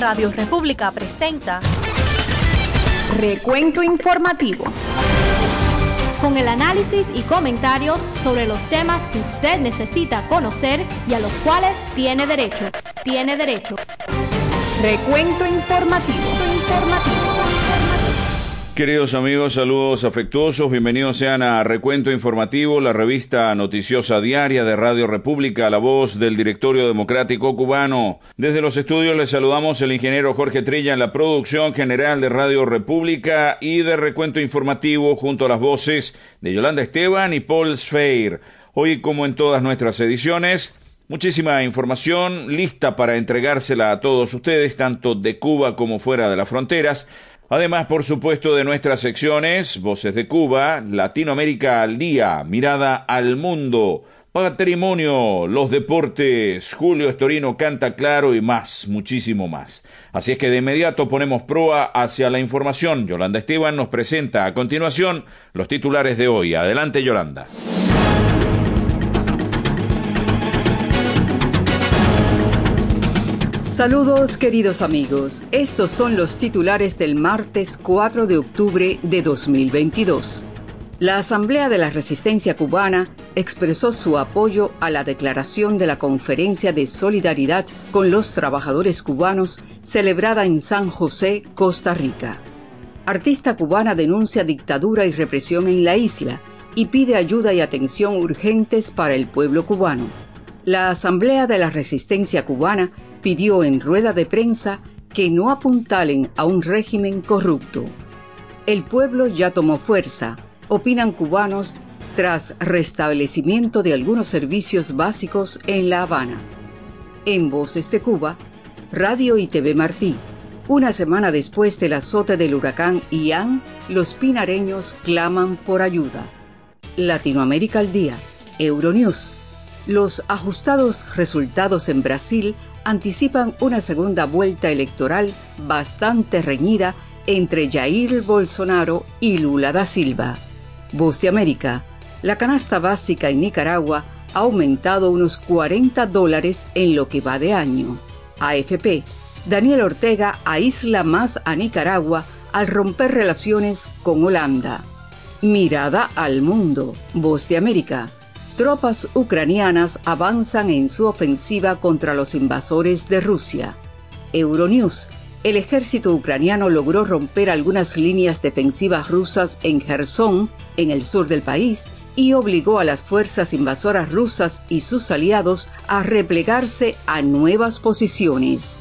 Radio República presenta Recuento Informativo, con el análisis y comentarios sobre los temas que usted necesita conocer y a los cuales tiene derecho. Recuento Informativo. Queridos amigos, saludos afectuosos, bienvenidos sean a Recuento Informativo, la revista noticiosa diaria de Radio República, la voz del Directorio Democrático Cubano. Desde los estudios les saludamos el ingeniero Jorge Trilla en la producción general de Radio República y de Recuento Informativo junto a las voces de Yolanda Esteban y Paul Sfeir. Hoy, como en todas nuestras ediciones, muchísima información lista para entregársela a todos ustedes, tanto de Cuba como fuera de las fronteras. Además, por supuesto, de nuestras secciones, Voces de Cuba, Latinoamérica al Día, Mirada al Mundo, Patrimonio, los deportes, Julio Estorino canta claro y más, muchísimo más. Así es que de inmediato ponemos proa hacia la información. Yolanda Esteban nos presenta a continuación los titulares de hoy. Adelante, Yolanda. Saludos queridos amigos, estos son los titulares del martes 4 de octubre de 2022. La Asamblea de la Resistencia Cubana expresó su apoyo a la declaración de la Conferencia de Solidaridad con los Trabajadores Cubanos celebrada en San José, Costa Rica. Artista cubana denuncia dictadura y represión en la isla y pide ayuda y atención urgentes para el pueblo cubano. La Asamblea de la Resistencia Cubana pidió en rueda de prensa que no apuntalen a un régimen corrupto. El pueblo ya tomó fuerza, opinan cubanos, tras restablecimiento de algunos servicios básicos en La Habana. En Voces de Cuba, Radio y TV Martí. Una semana después del azote del huracán Ian, los pinareños claman por ayuda. Latinoamérica al Día, Euronews. Los ajustados resultados en Brasil anticipan una segunda vuelta electoral bastante reñida entre Jair Bolsonaro y Lula da Silva. Voz de América. La canasta básica en Nicaragua ha aumentado unos $40 en lo que va de año. AFP. Daniel Ortega aísla más a Nicaragua al romper relaciones con Holanda. Mirada al mundo. Voz de América. Tropas ucranianas avanzan en su ofensiva contra los invasores de Rusia. Euronews. El ejército ucraniano logró romper algunas líneas defensivas rusas en Jersón, en el sur del país, y obligó a las fuerzas invasoras rusas y sus aliados a replegarse a nuevas posiciones.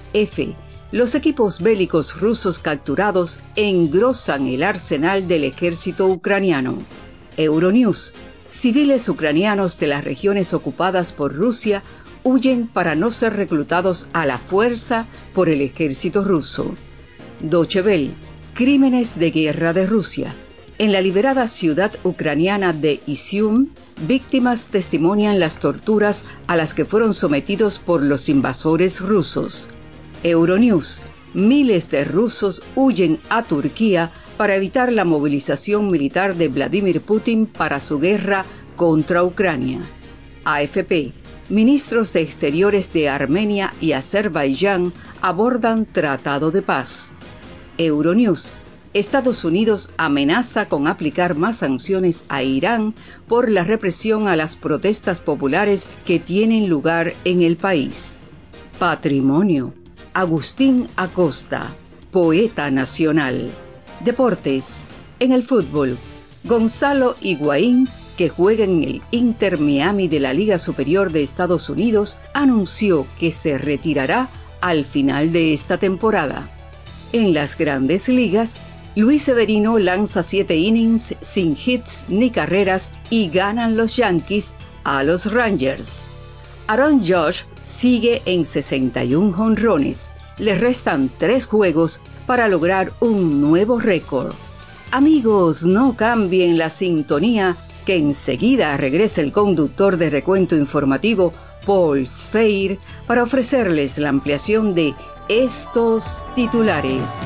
Los equipos bélicos rusos capturados engrosan el arsenal del ejército ucraniano. Euronews. Civiles ucranianos de las regiones ocupadas por Rusia huyen para no ser reclutados a la fuerza por el ejército ruso. Deutsche Welle. Crímenes de guerra de Rusia. En la liberada ciudad ucraniana de Izium, víctimas testimonian las torturas a las que fueron sometidos por los invasores rusos. Euronews. Miles de rusos huyen a Turquía para evitar la movilización militar de Vladimir Putin para su guerra contra Ucrania. AFP. Ministros de Exteriores de Armenia y Azerbaiyán abordan tratado de paz. Euronews. Estados Unidos amenaza con aplicar más sanciones a Irán por la represión a las protestas populares que tienen lugar en el país. Patrimonio. Agustín Acosta, poeta nacional. Deportes. En el fútbol, Gonzalo Higuaín, que juega en el Inter Miami de la Liga Superior de Estados Unidos, anunció que se retirará al final de esta temporada. En las Grandes Ligas, Luis Severino lanza 7 innings sin hits ni carreras y ganan los Yankees a los Rangers. Aaron Judge sigue en 61 jonrones. Le restan 3 juegos para lograr un nuevo récord. Amigos, no cambien la sintonía, que enseguida regresa el conductor de Recuento Informativo, Paul Sfeir, para ofrecerles la ampliación de estos titulares.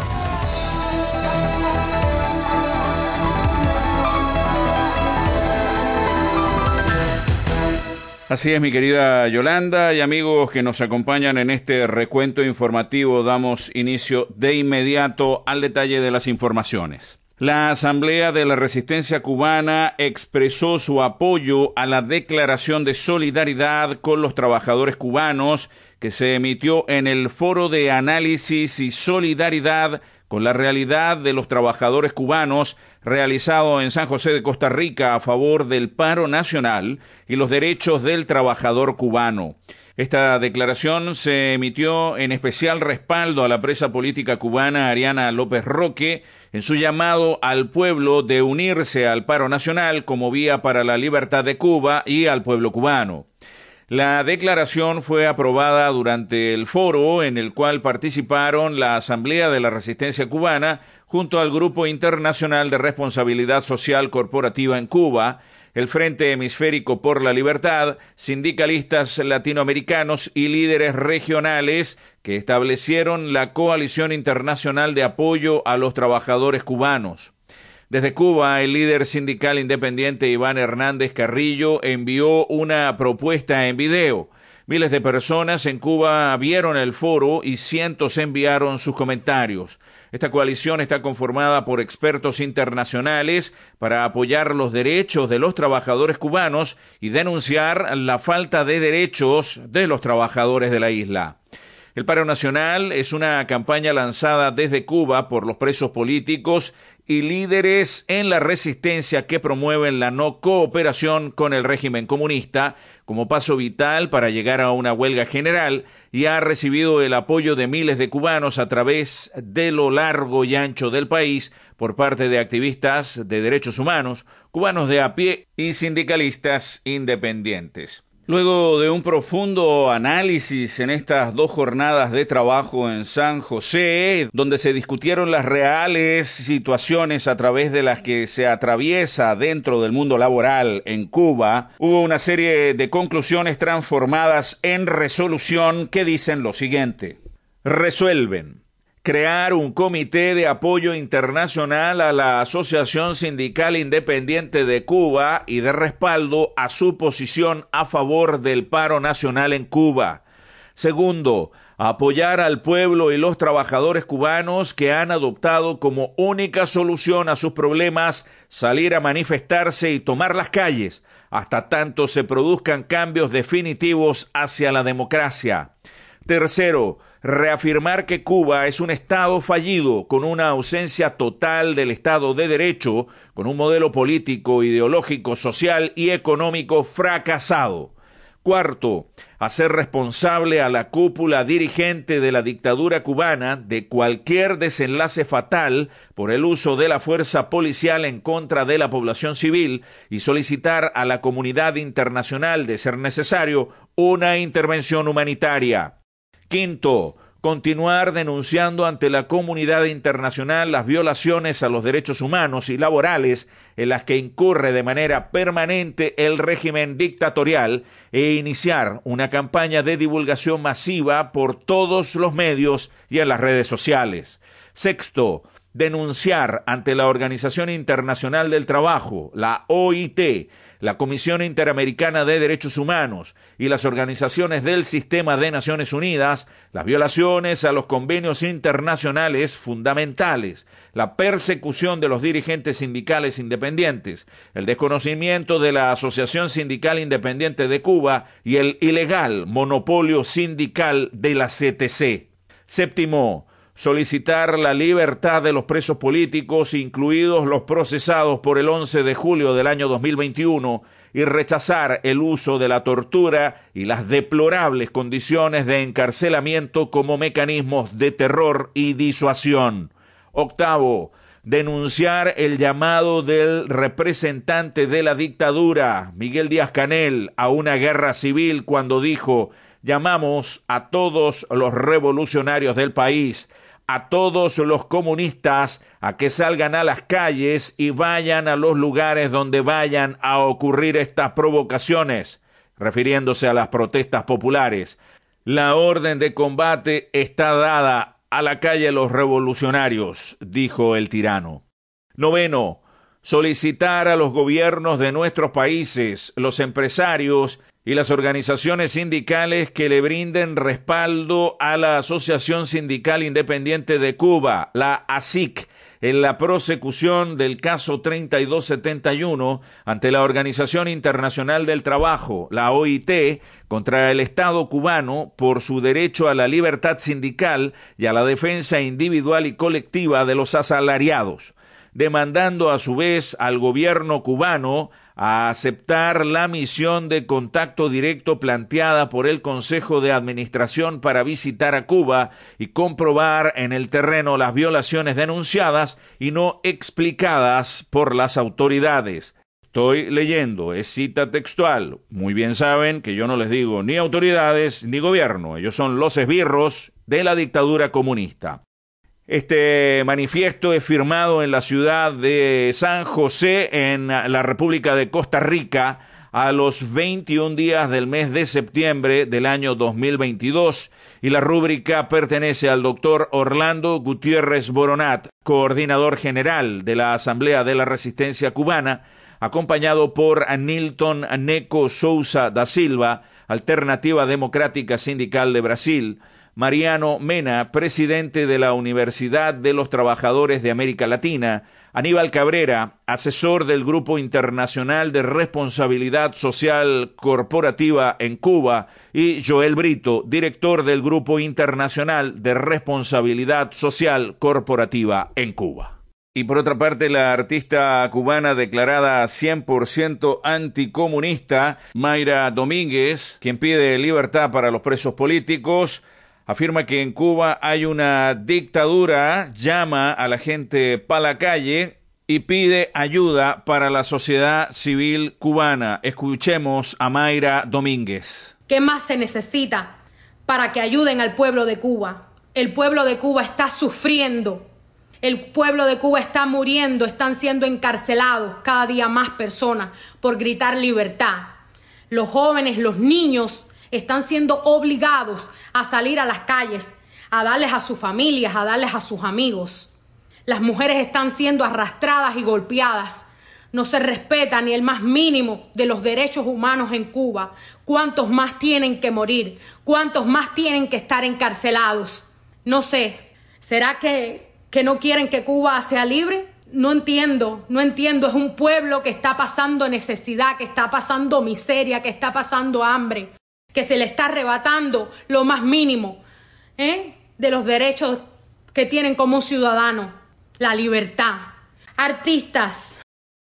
Así es, mi querida Yolanda y amigos que nos acompañan en este recuento informativo, damos inicio de inmediato al detalle de las informaciones. La Asamblea de la Resistencia Cubana expresó su apoyo a la declaración de solidaridad con los trabajadores cubanos que se emitió en el Foro de Análisis y Solidaridad con la realidad de los trabajadores cubanos, realizado en San José de Costa Rica a favor del paro nacional y los derechos del trabajador cubano. Esta declaración se emitió en especial respaldo a la presa política cubana Ariana López Roque en su llamado al pueblo de unirse al paro nacional como vía para la libertad de Cuba y al pueblo cubano. La declaración fue aprobada durante el foro en el cual participaron la Asamblea de la Resistencia Cubana junto al Grupo Internacional de Responsabilidad Social Corporativa en Cuba, el Frente Hemisférico por la Libertad, sindicalistas latinoamericanos y líderes regionales que establecieron la Coalición Internacional de Apoyo a los Trabajadores Cubanos. Desde Cuba, el líder sindical independiente Iván Hernández Carrillo envió una propuesta en video. Miles de personas en Cuba vieron el foro y cientos enviaron sus comentarios. Esta coalición está conformada por expertos internacionales para apoyar los derechos de los trabajadores cubanos y denunciar la falta de derechos de los trabajadores de la isla. El paro nacional es una campaña lanzada desde Cuba por los presos políticos y líderes en la resistencia que promueven la no cooperación con el régimen comunista como paso vital para llegar a una huelga general, y ha recibido el apoyo de miles de cubanos a través de lo largo y ancho del país por parte de activistas de derechos humanos, cubanos de a pie y sindicalistas independientes. Luego de un profundo análisis en estas 2 jornadas de trabajo en San José, donde se discutieron las reales situaciones a través de las que se atraviesa dentro del mundo laboral en Cuba, hubo una serie de conclusiones transformadas en resolución que dicen lo siguiente. Resuelven crear un comité de apoyo internacional a la Asociación Sindical Independiente de Cuba y de respaldo a su posición a favor del paro nacional en Cuba. Segundo, apoyar al pueblo y los trabajadores cubanos que han adoptado como única solución a sus problemas salir a manifestarse y tomar las calles hasta tanto se produzcan cambios definitivos hacia la democracia. Tercero, reafirmar que Cuba es un Estado fallido, con una ausencia total del Estado de Derecho, con un modelo político, ideológico, social y económico fracasado. Cuarto, hacer responsable a la cúpula dirigente de la dictadura cubana de cualquier desenlace fatal por el uso de la fuerza policial en contra de la población civil y solicitar a la comunidad internacional, de ser necesario, una intervención humanitaria. Quinto, continuar denunciando ante la comunidad internacional las violaciones a los derechos humanos y laborales en las que incurre de manera permanente el régimen dictatorial e iniciar una campaña de divulgación masiva por todos los medios y en las redes sociales. Sexto, denunciar ante la Organización Internacional del Trabajo, la OIT, la Comisión Interamericana de Derechos Humanos y las organizaciones del Sistema de Naciones Unidas las violaciones a los convenios internacionales fundamentales, la persecución de los dirigentes sindicales independientes, el desconocimiento de la Asociación Sindical Independiente de Cuba y el ilegal monopolio sindical de la CTC. Séptimo, solicitar la libertad de los presos políticos, incluidos los procesados por el 11 de julio del año 2021, y rechazar el uso de la tortura y las deplorables condiciones de encarcelamiento como mecanismos de terror y disuasión. Octavo, denunciar el llamado del representante de la dictadura, Miguel Díaz-Canel, a una guerra civil cuando dijo: llamamos a todos los revolucionarios del país, a todos los comunistas, a que salgan a las calles y vayan a los lugares donde vayan a ocurrir estas provocaciones, refiriéndose a las protestas populares. La orden de combate está dada, a la calle los revolucionarios, dijo el tirano. Noveno, solicitar a los gobiernos de nuestros países, los empresarios y las organizaciones sindicales que le brinden respaldo a la Asociación Sindical Independiente de Cuba, la ASIC, en la prosecución del caso 3271 ante la Organización Internacional del Trabajo, la OIT, contra el Estado cubano por su derecho a la libertad sindical y a la defensa individual y colectiva de los asalariados, demandando a su vez al gobierno cubano a aceptar la misión de contacto directo planteada por el Consejo de Administración para visitar a Cuba y comprobar en el terreno las violaciones denunciadas y no explicadas por las autoridades. Estoy leyendo, es cita textual. Muy bien saben que yo no les digo ni autoridades ni gobierno, ellos son los esbirros de la dictadura comunista. Este manifiesto es firmado en la ciudad de San José, en la República de Costa Rica, a los 21 días del mes de septiembre del año 2022, y la rúbrica pertenece al doctor Orlando Gutiérrez Boronat, coordinador general de la Asamblea de la Resistencia Cubana, acompañado por Nilton Neco Souza da Silva, Alternativa Democrática Sindical de Brasil, Mariano Mena, presidente de la Universidad de los Trabajadores de América Latina, Aníbal Cabrera, asesor del Grupo Internacional de Responsabilidad Social Corporativa en Cuba, y Joel Brito, director del Grupo Internacional de Responsabilidad Social Corporativa en Cuba. Y por otra parte, la artista cubana declarada 100% anticomunista, Mayra Domínguez, quien pide libertad para los presos políticos, afirma que en Cuba hay una dictadura, llama a la gente pa' la calle y pide ayuda para la sociedad civil cubana. Escuchemos a Mayra Domínguez. ¿Qué más se necesita para que ayuden al pueblo de Cuba? El pueblo de Cuba está sufriendo. El pueblo de Cuba está muriendo, están siendo encarcelados cada día más personas por gritar libertad. Los jóvenes, los niños están siendo obligados a salir a las calles, a darles a sus familias, a darles a sus amigos. Las mujeres están siendo arrastradas y golpeadas. No se respeta ni el más mínimo de los derechos humanos en Cuba. ¿Cuántos más tienen que morir? ¿Cuántos más tienen que estar encarcelados? No sé, ¿será que no quieren que Cuba sea libre? No entiendo. Es un pueblo que está pasando necesidad, que está pasando miseria, que está pasando hambre, que se le está arrebatando lo más mínimo de los derechos que tienen como un ciudadano, la libertad. Artistas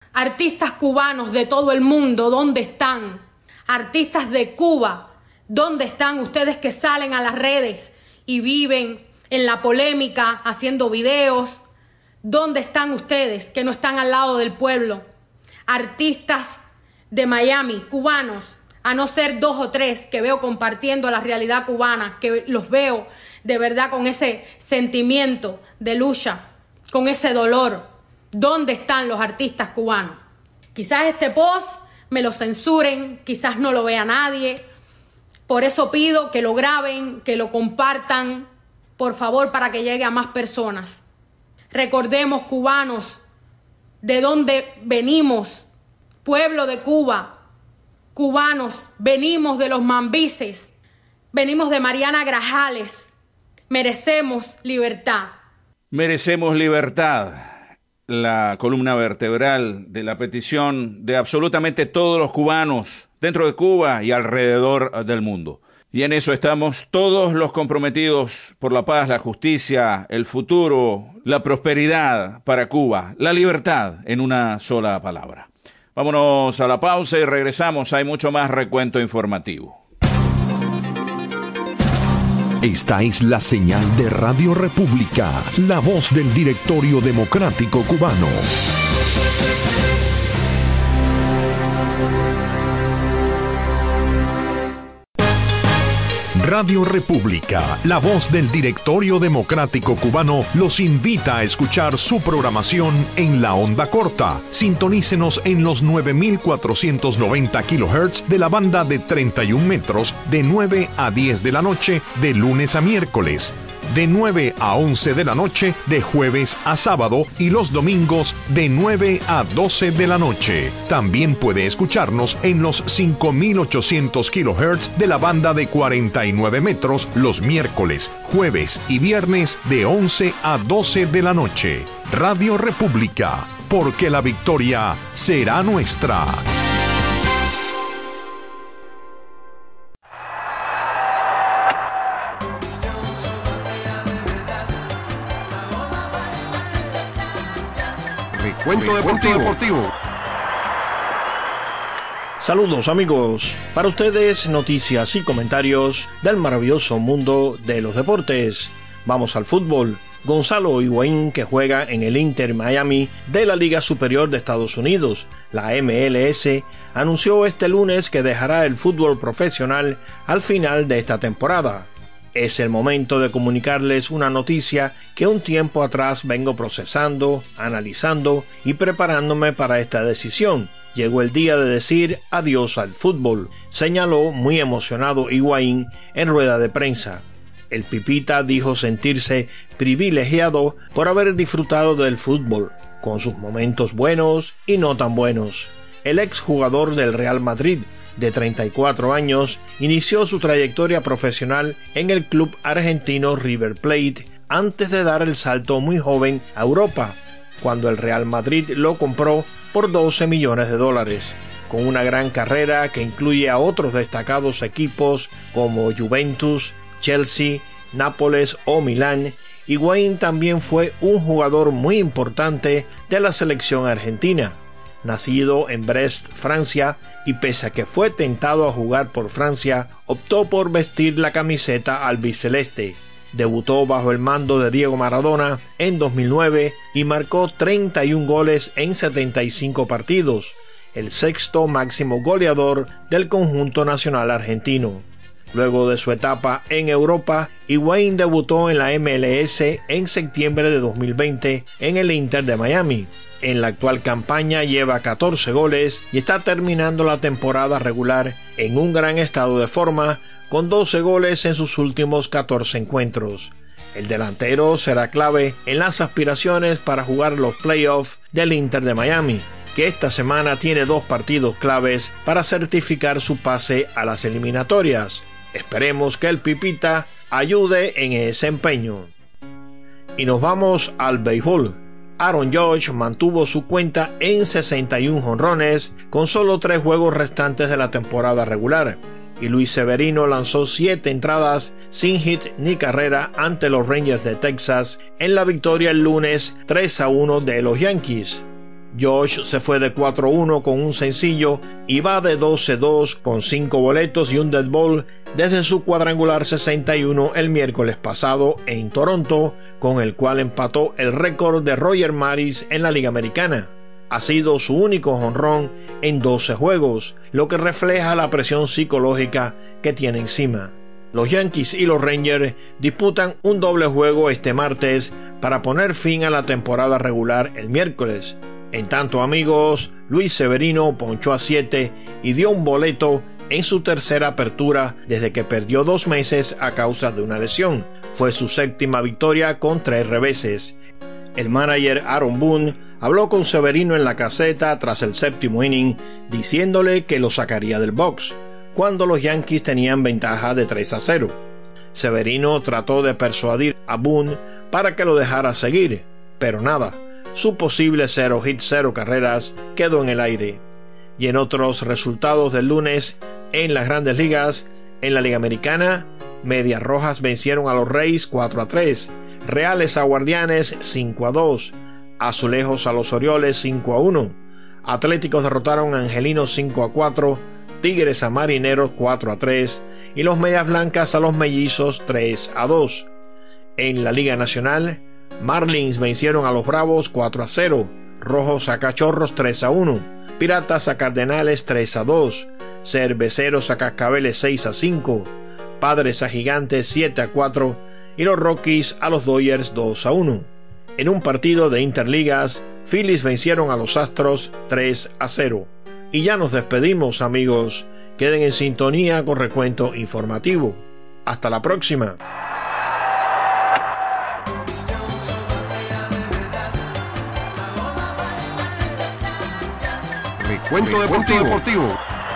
cubanos de todo el mundo, ¿dónde están? Artistas de Cuba, ¿dónde están ustedes que salen a las redes y viven en la polémica, haciendo videos? ¿Dónde están ustedes que no están al lado del pueblo? Artistas de Miami, cubanos, a no ser 2 o 3 que veo compartiendo la realidad cubana, que los veo de verdad con ese sentimiento de lucha, con ese dolor. ¿Dónde están los artistas cubanos? Quizás este post me lo censuren, quizás no lo vea nadie. Por eso pido que lo graben, que lo compartan, por favor, para que llegue a más personas. Recordemos, cubanos, de dónde venimos, pueblo de Cuba. Cubanos, venimos de los mambises, venimos de Mariana Grajales. Merecemos libertad. Merecemos libertad. La columna vertebral de la petición de absolutamente todos los cubanos dentro de Cuba y alrededor del mundo. Y en eso estamos todos los comprometidos por la paz, la justicia, el futuro, la prosperidad para Cuba, la libertad en una sola palabra. Vámonos a la pausa y regresamos. Hay mucho más recuento informativo. Esta es la señal de Radio República, la voz del Directorio Democrático Cubano. Radio República, la voz del Directorio Democrático Cubano, los invita a escuchar su programación en la onda corta. Sintonícenos en los 9.490 kHz de la banda de 31 metros de 9 a 10 de la noche, de lunes a miércoles. de 9 a 11 de la noche de jueves a sábado y los domingos de 9 a 12 de la noche. También puede escucharnos en los 5800 kHz de la banda de 49 metros los miércoles, jueves y viernes de 11 a 12 de la noche. Radio República, porque la victoria será nuestra. Recuento deportivo. Saludos amigos, para ustedes noticias y comentarios del maravilloso mundo de los deportes. Vamos al fútbol. Gonzalo Higuaín, que juega en el Inter Miami de la Liga Superior de Estados Unidos, la MLS, anunció este lunes que dejará el fútbol profesional al final de esta temporada. Es el momento de comunicarles una noticia que un tiempo atrás vengo procesando, analizando y preparándome para esta decisión. Llegó el día de decir adiós al fútbol, señaló muy emocionado Higuaín en rueda de prensa. El Pipita dijo sentirse privilegiado por haber disfrutado del fútbol, con sus momentos buenos y no tan buenos. El exjugador del Real Madrid, de 34 años, inició su trayectoria profesional en el club argentino River Plate antes de dar el salto muy joven a Europa, cuando el Real Madrid lo compró por $12 millones. Con una gran carrera que incluye a otros destacados equipos como Juventus, Chelsea, Nápoles o Milán, Higuaín también fue un jugador muy importante de la selección argentina. Nacido en Brest, Francia, y pese a que fue tentado a jugar por Francia, optó por vestir la camiseta albiceleste. Debutó bajo el mando de Diego Maradona en 2009 y marcó 31 goles en 75 partidos, el sexto máximo goleador del conjunto nacional argentino. Luego de su etapa en Europa, Higuaín debutó en la MLS en septiembre de 2020 en el Inter de Miami. En la actual campaña lleva 14 goles y está terminando la temporada regular en un gran estado de forma, con 12 goles en sus últimos 14 encuentros. El delantero será clave en las aspiraciones para jugar los playoffs del Inter de Miami, que esta semana tiene 2 partidos claves para certificar su pase a las eliminatorias. Esperemos que el Pipita ayude en ese empeño. Y nos vamos al béisbol. Aaron Judge mantuvo su cuenta en 61 jonrones con solo 3 juegos restantes de la temporada regular, y Luis Severino lanzó 7 entradas sin hit ni carrera ante los Rangers de Texas en la victoria el lunes 3-1 de los Yankees. Josh se fue de 4-1 con un sencillo y va de 12-2 con 5 boletos y un dead ball desde su cuadrangular 61 el miércoles pasado en Toronto, con el cual empató el récord de Roger Maris en la Liga Americana. Ha sido su único jonrón en 12 juegos, lo que refleja la presión psicológica que tiene encima. Los Yankees y los Rangers disputan un doble juego este martes para poner fin a la temporada regular el miércoles. En tanto, amigos, Luis Severino ponchó a 7 y dio un boleto en su tercera apertura desde que perdió 2 meses a causa de una lesión. Fue su séptima victoria con 3 reveses. El manager Aaron Boone habló con Severino en la caseta tras el séptimo inning, diciéndole que lo sacaría del box, cuando los Yankees tenían ventaja de 3-0. Severino trató de persuadir a Boone para que lo dejara seguir, pero nada. Su posible 0 hit 0 carreras quedó en el aire. Y en otros resultados del lunes en las Grandes Ligas, en la Liga Americana, Medias Rojas vencieron a los Rays 4-3, Reales a Guardianes 5-2, Azulejos a los Orioles 5-1, Atléticos derrotaron a Angelinos 5-4, Tigres a Marineros 4-3 y los Medias Blancas a los Mellizos 3-2. En la Liga Nacional, Marlins vencieron a los Bravos 4-0, Rojos a Cachorros 3-1, Piratas a Cardenales 3-2, Cerveceros a Cascabeles 6-5, Padres a Gigantes 7-4 y los Rockies a los Dodgers 2-1. En un partido de Interligas, Phillies vencieron a los Astros 3-0. Y ya nos despedimos, amigos. Queden en sintonía con Recuento Informativo. Hasta la próxima. Recuento deportivo.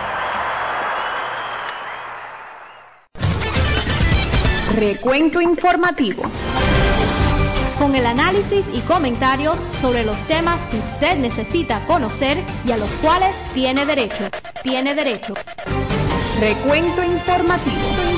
Recuento informativo. Con el análisis y comentarios sobre los temas que usted necesita conocer y a los cuales tiene derecho. Recuento informativo.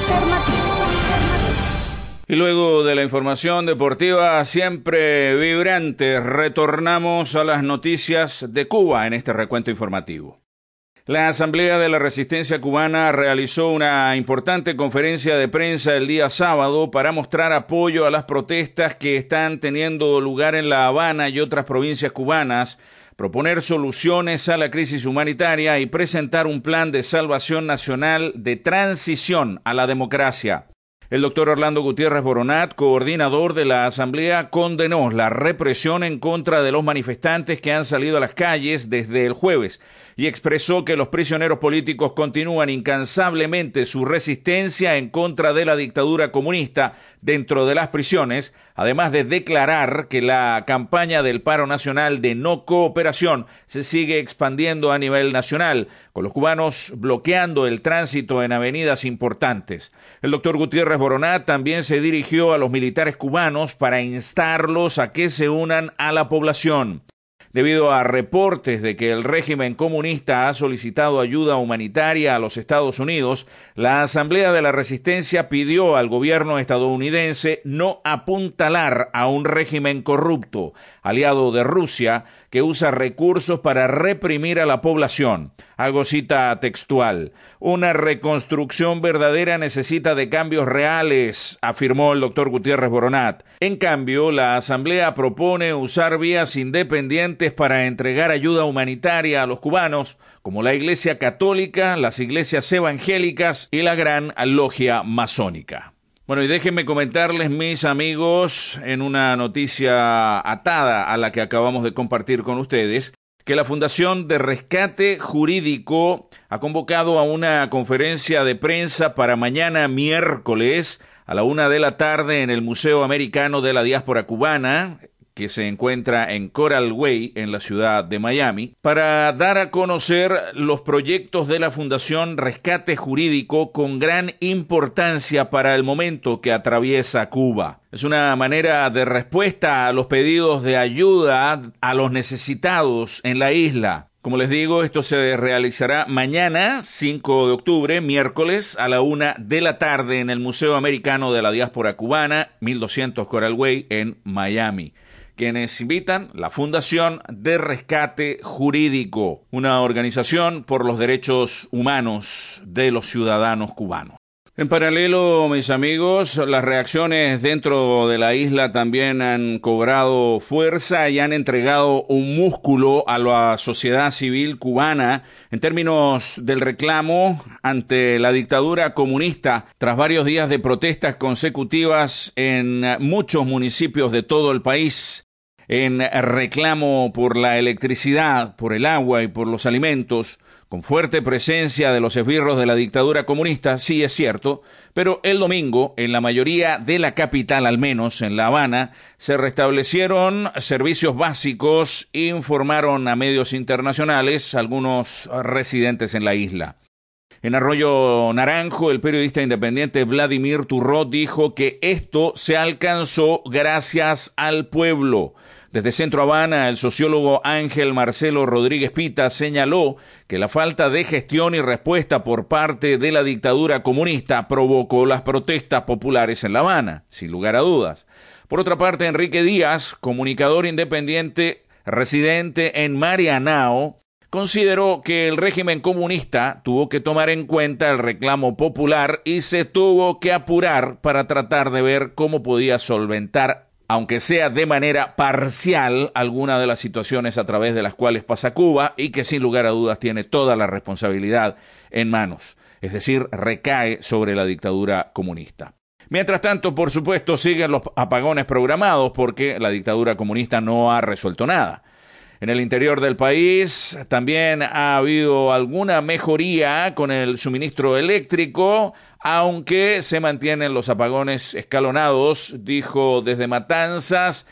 Y luego de la información deportiva siempre vibrante, retornamos a las noticias de Cuba en este recuento informativo. La Asamblea de la Resistencia Cubana realizó una importante conferencia de prensa el día sábado para mostrar apoyo a las protestas que están teniendo lugar en La Habana y otras provincias cubanas, proponer soluciones a la crisis humanitaria y presentar un plan de salvación nacional de transición a la democracia. El doctor Orlando Gutiérrez Boronat, coordinador de la Asamblea, condenó la represión en contra de los manifestantes que han salido a las calles desde el jueves y expresó que los prisioneros políticos continúan incansablemente su resistencia en contra de la dictadura comunista dentro de las prisiones, además de declarar que la campaña del paro nacional de no cooperación se sigue expandiendo a nivel nacional, con los cubanos bloqueando el tránsito en avenidas importantes. El doctor Gutiérrez Boronat también se dirigió a los militares cubanos para instarlos a que se unan a la población. Debido a reportes de que el régimen comunista ha solicitado ayuda humanitaria a los Estados Unidos, la Asamblea de la Resistencia pidió al gobierno estadounidense no apuntalar a un régimen corrupto, aliado de Rusia, que usa recursos para reprimir a la población. Hago cita textual. Una reconstrucción verdadera necesita de cambios reales, afirmó el doctor Gutiérrez Boronat. En cambio, la Asamblea propone usar vías independientes para entregar ayuda humanitaria a los cubanos, como la Iglesia Católica, las iglesias evangélicas y la Gran Logia Masónica. Bueno, y déjenme comentarles, mis amigos, en una noticia atada a la que acabamos de compartir con ustedes, que la Fundación de Rescate Jurídico ha convocado a una conferencia de prensa para mañana miércoles a la 1:00 p.m. en el Museo Americano de la Diáspora Cubana, que se encuentra en Coral Way, en la ciudad de Miami, para dar a conocer los proyectos de la Fundación Rescate Jurídico con gran importancia para el momento que atraviesa Cuba. Es una manera de respuesta a los pedidos de ayuda a los necesitados en la isla. Como les digo, esto se realizará mañana, 5 de octubre, miércoles, a la 1:00 p.m. en el Museo Americano de la Diáspora Cubana, 1200 Coral Way, en Miami. Quienes invitan, la Fundación de Rescate Jurídico, una organización por los derechos humanos de los ciudadanos cubanos. En paralelo, mis amigos, las reacciones dentro de la isla también han cobrado fuerza y han entregado un músculo a la sociedad civil cubana en términos del reclamo ante la dictadura comunista tras varios días de protestas consecutivas en muchos municipios de todo el país, en reclamo por la electricidad, por el agua y por los alimentos, con fuerte presencia de los esbirros de la dictadura comunista, sí es cierto, pero el domingo, en la mayoría de la capital, al menos en La Habana, se restablecieron servicios básicos, informaron a medios internacionales algunos residentes en la isla. En Arroyo Naranjo, el periodista independiente Vladimir Turró dijo que esto se alcanzó gracias al pueblo. Desde Centro Habana, el sociólogo Ángel Marcelo Rodríguez Pita señaló que la falta de gestión y respuesta por parte de la dictadura comunista provocó las protestas populares en La Habana, sin lugar a dudas. Por otra parte, Enrique Díaz, comunicador independiente residente en Marianao, consideró que el régimen comunista tuvo que tomar en cuenta el reclamo popular y se tuvo que apurar para tratar de ver cómo podía solventar, aunque sea de manera parcial, alguna de las situaciones a través de las cuales pasa Cuba y que sin lugar a dudas tiene toda la responsabilidad en manos, es decir, recae sobre la dictadura comunista. Mientras tanto, por supuesto, siguen los apagones programados porque la dictadura comunista no ha resuelto nada. En el interior del país también ha habido alguna mejoría con el suministro eléctrico, aunque se mantienen los apagones escalonados, dijo desde Matanzas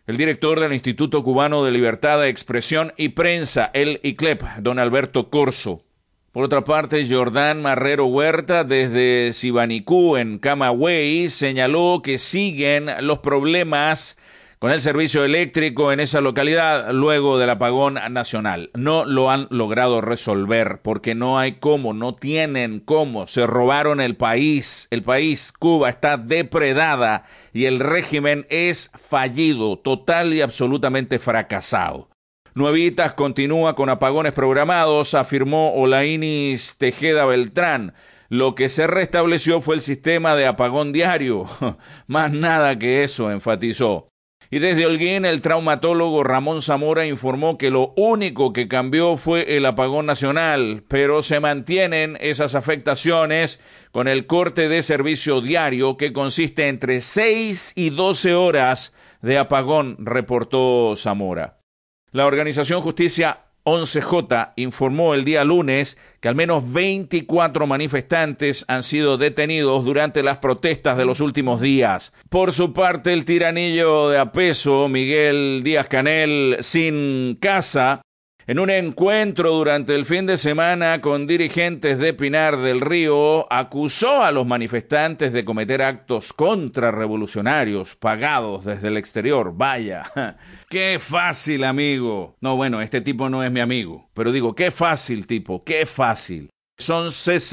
El director del Instituto Cubano de Libertad de Expresión y Prensa, el ICLEP, don Alberto Corzo. Por otra parte, Jordán Marrero Huerta, desde Sibanicú, en Camagüey, señaló que siguen los problemas con el servicio eléctrico en esa localidad luego del apagón nacional. No lo han logrado resolver porque no hay cómo, no tienen cómo. Se robaron el país. Cuba, está depredada y el régimen es fallido, total y absolutamente fracasado. Nuevitas continúa con apagones programados, afirmó Olainis Tejeda Beltrán. Lo que se restableció fue el sistema de apagón diario. Más nada que eso, enfatizó. Y desde Holguín, el traumatólogo Ramón Zamora informó que lo único que cambió fue el apagón nacional, pero se mantienen esas afectaciones con el corte de servicio diario que consiste entre 6 y 12 horas de apagón, reportó Zamora. La organización Justicia 11J informó el día lunes que al menos 24 manifestantes han sido detenidos durante las protestas de los últimos días. Por su parte, el tiranillo de Apeso, Miguel Díaz-Canel, sin casa, en un encuentro durante el fin de semana con dirigentes de Pinar del Río, acusó a los manifestantes de cometer actos contrarrevolucionarios pagados desde el exterior. Vaya, qué fácil, amigo. No, bueno, este tipo no es mi amigo, pero digo, qué fácil, tipo, qué fácil. Son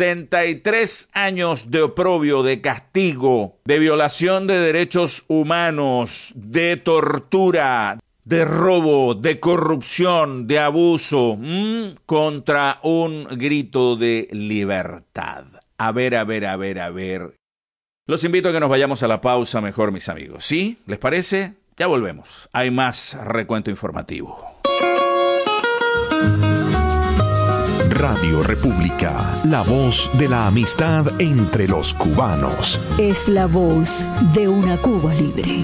63 años de oprobio, de castigo, de violación de derechos humanos, de tortura, de robo, de corrupción, de abuso, contra un grito de libertad. A ver. Los invito a que nos vayamos a la pausa mejor, mis amigos. ¿Sí? ¿Les parece? Ya volvemos. Hay más recuento informativo. Radio República, la voz de la amistad entre los cubanos. Es la voz de una Cuba libre.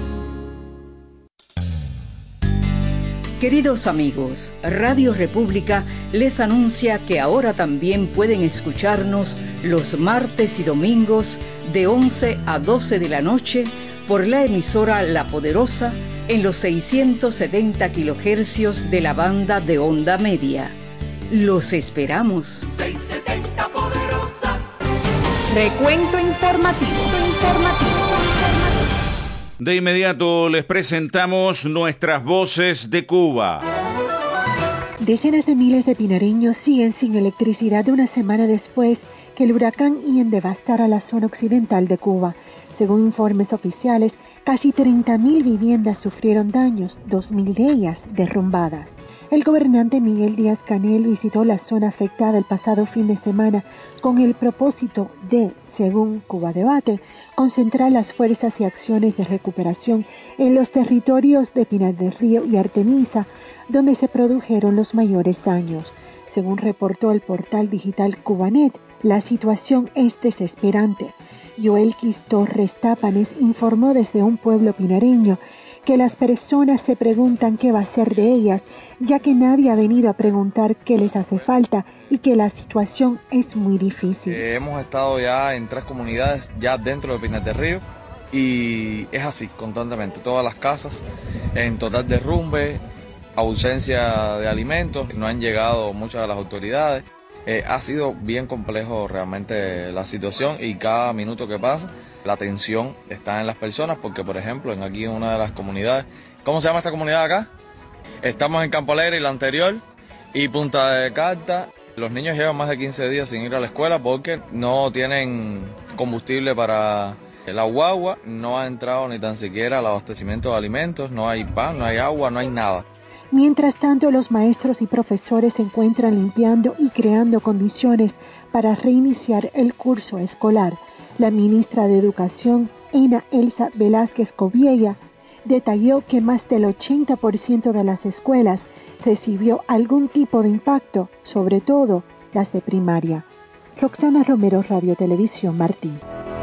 Queridos amigos, Radio República les anuncia que ahora también pueden escucharnos los martes y domingos de 11 a 12 de la noche por la emisora La Poderosa en los 670 kilohercios de la banda de onda media. Los esperamos. 670 Poderosa. Recuento informativo. De inmediato les presentamos nuestras voces de Cuba. Decenas de miles de pinareños siguen sin electricidad una semana después que el huracán Ian devastara la zona occidental de Cuba. Según informes oficiales, casi 30.000 viviendas sufrieron daños, 2.000 de ellas derrumbadas. El gobernante Miguel Díaz-Canel visitó la zona afectada el pasado fin de semana con el propósito de, según Cuba Debate, concentrar las fuerzas y acciones de recuperación en los territorios de Pinar del Río y Artemisa, donde se produjeron los mayores daños. Según reportó el portal digital Cubanet, la situación es desesperante. Yoelquis Torres Tápanes informó desde un pueblo pinareño que las personas se preguntan qué va a ser de ellas, ya que nadie ha venido a preguntar qué les hace falta y que la situación es muy difícil. Hemos estado ya en 3 comunidades ya dentro de Pinar del Río y es así constantemente, todas las casas en total derrumbe, ausencia de alimentos, no han llegado muchas de las autoridades. Ha sido bien complejo realmente la situación y cada minuto que pasa la tensión está en las personas porque, por ejemplo, aquí en una de las comunidades, ¿cómo se llama esta comunidad acá? Estamos en Campo Alegre y la anterior y Punta de Carta. Los niños llevan más de 15 días sin ir a la escuela porque no tienen combustible para la guagua, no ha entrado ni tan siquiera el abastecimiento de alimentos, no hay pan, no hay agua, no hay nada. Mientras tanto, los maestros y profesores se encuentran limpiando y creando condiciones para reiniciar el curso escolar. La ministra de Educación, Ena Elsa Velázquez Coviella, detalló que más del 80% de las escuelas recibió algún tipo de impacto, sobre todo las de primaria. Roxana Romero, Radio Televisión Martín.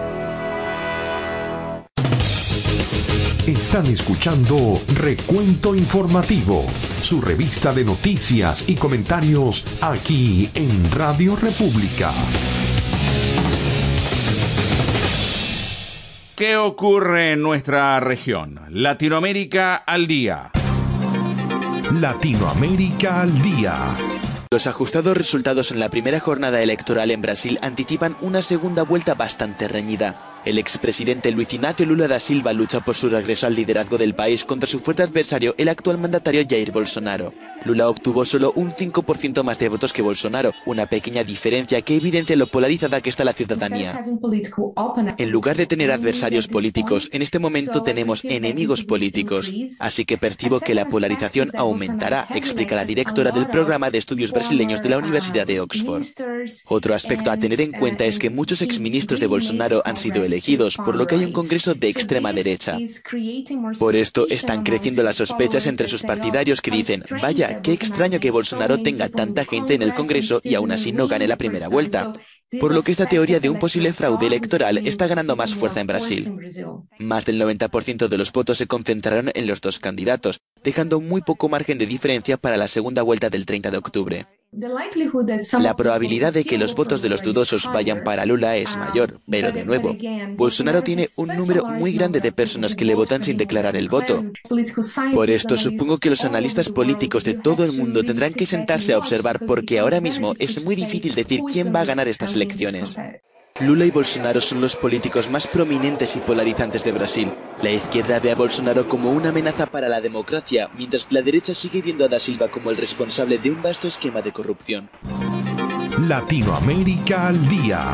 Están escuchando Recuento Informativo, su revista de noticias y comentarios aquí en Radio República. ¿Qué ocurre en nuestra región? Latinoamérica al día. Latinoamérica al día. Los ajustados resultados en la primera jornada electoral en Brasil anticipan una segunda vuelta bastante reñida. El expresidente Luiz Inácio Lula da Silva lucha por su regreso al liderazgo del país contra su fuerte adversario, el actual mandatario Jair Bolsonaro. Lula obtuvo solo un 5% más de votos que Bolsonaro, una pequeña diferencia que evidencia lo polarizada que está la ciudadanía. En lugar de tener adversarios políticos, en este momento tenemos enemigos políticos. Así que percibo que la polarización aumentará, explica la directora del programa de estudios brasileños de la Universidad de Oxford. Otro aspecto a tener en cuenta es que muchos exministros de Bolsonaro han sido elegidos, por lo que hay un congreso de extrema derecha. Por esto están creciendo las sospechas entre sus partidarios que dicen, vaya, qué extraño que Bolsonaro tenga tanta gente en el Congreso y aún así no gane la primera vuelta. Por lo que esta teoría de un posible fraude electoral está ganando más fuerza en Brasil. Más del 90% de los votos se concentraron en los dos candidatos, dejando muy poco margen de diferencia para la segunda vuelta del 30 de octubre. La probabilidad de que los votos de los dudosos vayan para Lula es mayor, pero de nuevo, Bolsonaro tiene un número muy grande de personas que le votan sin declarar el voto. Por esto supongo que los analistas políticos de todo el mundo tendrán que sentarse a observar porque ahora mismo es muy difícil decir quién va a ganar estas elecciones. Lula y Bolsonaro son los políticos más prominentes y polarizantes de Brasil. La izquierda ve a Bolsonaro como una amenaza para la democracia, mientras que la derecha sigue viendo a Da Silva como el responsable de un vasto esquema de corrupción. Latinoamérica al día.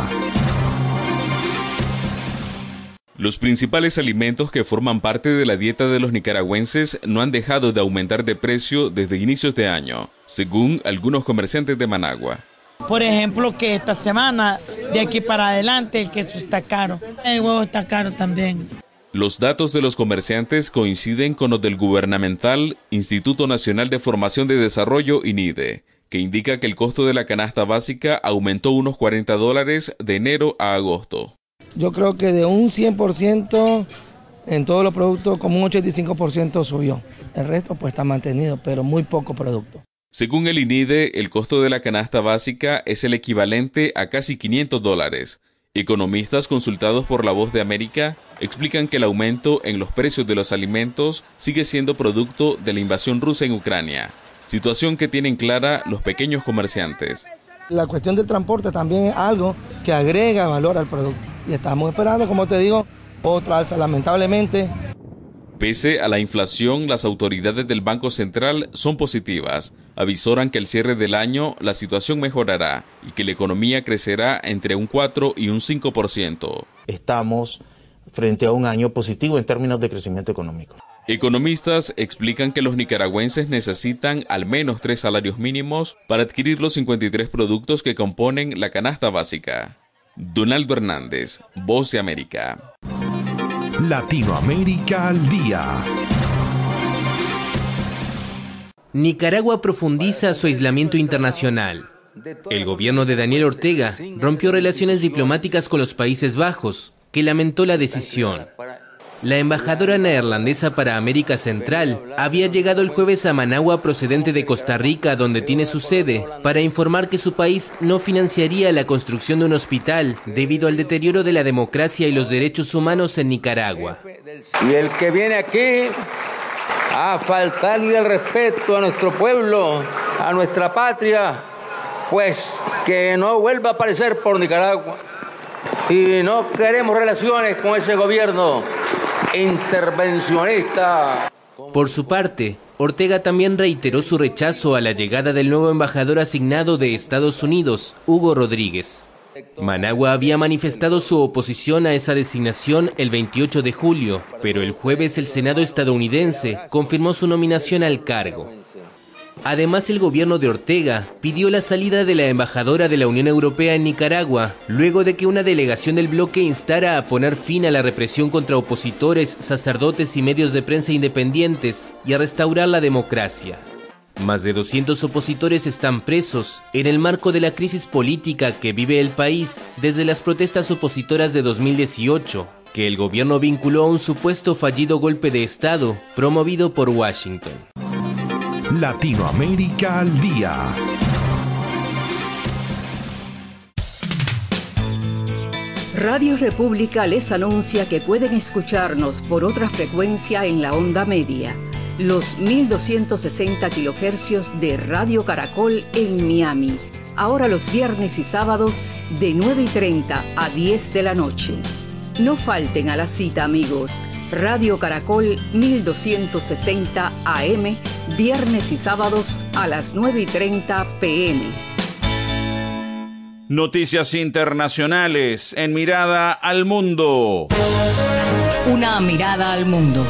Los principales alimentos que forman parte de la dieta de los nicaragüenses no han dejado de aumentar de precio desde inicios de año, según algunos comerciantes de Managua. Por ejemplo, que esta semana, de aquí para adelante, el queso está caro. El huevo está caro también. Los datos de los comerciantes coinciden con los del gubernamental Instituto Nacional de Formación de Desarrollo, INIDE, que indica que el costo de la canasta básica aumentó unos $40 de enero a agosto. Yo creo que de un 100% en todos los productos, como un 85% subió. El resto pues está mantenido, pero muy poco producto. Según el INIDE, el costo de la canasta básica es el equivalente a casi $500. Economistas consultados por La Voz de América explican que el aumento en los precios de los alimentos sigue siendo producto de la invasión rusa en Ucrania, situación que tienen clara los pequeños comerciantes. La cuestión del transporte también es algo que agrega valor al producto. Y estamos esperando, como te digo, otra alza lamentablemente. Pese a la inflación, las autoridades del Banco Central son positivas. Avisoran que al cierre del año la situación mejorará y que la economía crecerá entre un 4 y un 5%. Estamos frente a un año positivo en términos de crecimiento económico. Economistas explican que los nicaragüenses necesitan al menos 3 salarios mínimos para adquirir los 53 productos que componen la canasta básica. Donaldo Hernández, Voz de América. Latinoamérica al día. Nicaragua profundiza su aislamiento internacional. El gobierno de Daniel Ortega rompió relaciones diplomáticas con los Países Bajos, que lamentó la decisión. La embajadora neerlandesa para América Central había llegado el jueves a Managua procedente de Costa Rica, donde tiene su sede, para informar que su país no financiaría la construcción de un hospital debido al deterioro de la democracia y los derechos humanos en Nicaragua. Y el que viene aquí a faltarle el respeto a nuestro pueblo, a nuestra patria, pues que no vuelva a aparecer por Nicaragua. Y no queremos relaciones con ese gobierno intervencionista. Por su parte, Ortega también reiteró su rechazo a la llegada del nuevo embajador asignado de Estados Unidos, Hugo Rodríguez. Managua había manifestado su oposición a esa designación el 28 de julio, pero el jueves el Senado estadounidense confirmó su nominación al cargo. Además, el gobierno de Ortega pidió la salida de la embajadora de la Unión Europea en Nicaragua, luego de que una delegación del bloque instara a poner fin a la represión contra opositores, sacerdotes y medios de prensa independientes y a restaurar la democracia. Más de 200 opositores están presos en el marco de la crisis política que vive el país desde las protestas opositoras de 2018, que el gobierno vinculó a un supuesto fallido golpe de Estado promovido por Washington. Latinoamérica al día. Radio República les anuncia que pueden escucharnos por otra frecuencia en la onda media, los 1260 kHz de Radio Caracol en Miami, ahora los viernes y sábados de 9:30 a 10 de la noche. No falten a la cita, amigos. Radio Caracol 1260 AM, viernes y sábados a las 9:30 p.m. Noticias internacionales en Mirada al Mundo. Una mirada al mundo.